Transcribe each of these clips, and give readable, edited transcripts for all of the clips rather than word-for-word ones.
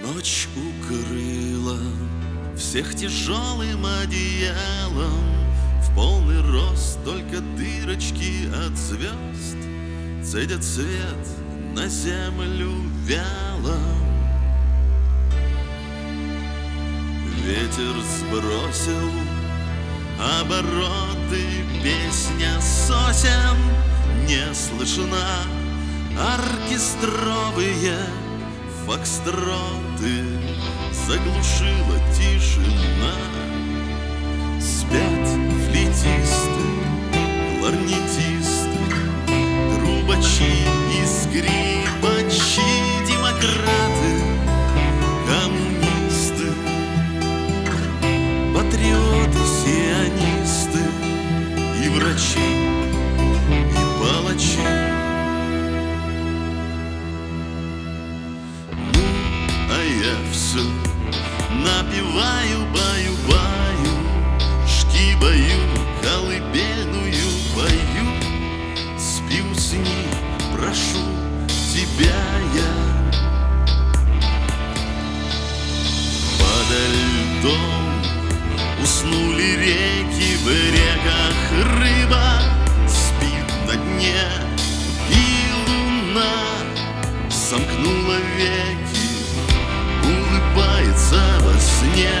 Ночь укрыла всех тяжелым одеялом, в полный рост только дырочки от звезд цедят свет на землю вяло. Ветер сбросил обороты, песня сосен не слышна, оркестровые фокстроты заглушила тишина. Спят флейтисты, кларнетисты, трубачи и скрипачи, демократы, коммунисты, патриоты, сионисты и врачи, и палачи. Я все напеваю, баю-баю, шкибаю, колыбельную пою. Спи, усни, прошу тебя я. Подо льдом уснули реки, в реках рыба спит на дне, и луна сомкнула веки, улыбается во сне.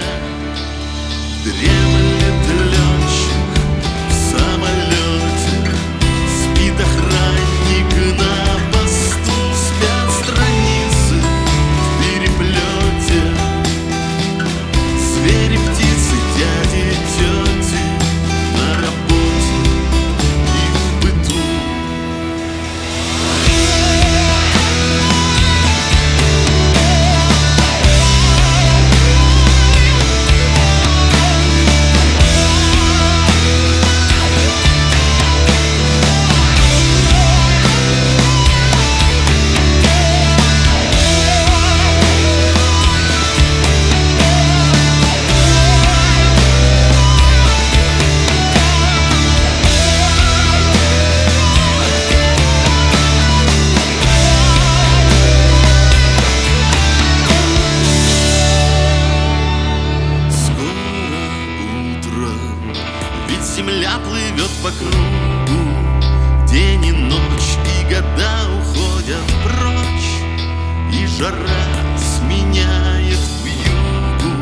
Дремлет летчик в самолете, спит охранник на посту, спят страницы в переплете, звери, птицы, дяди, тети на работе и в быту. Земля плывет по кругу, день и ночь, и года уходят прочь, и жара сменяет вьюгу.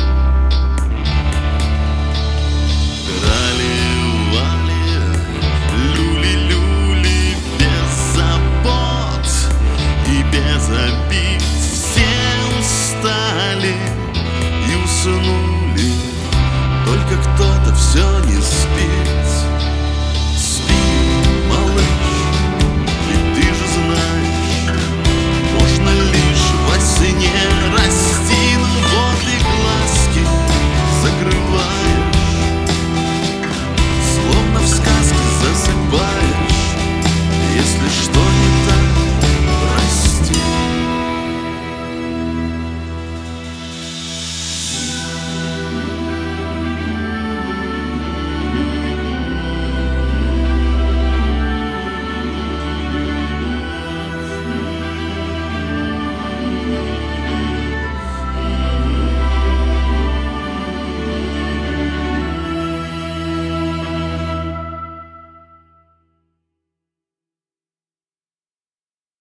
Трали-вали, люли-люли, без забот и без обид, все устали и уснули, только кто-то все не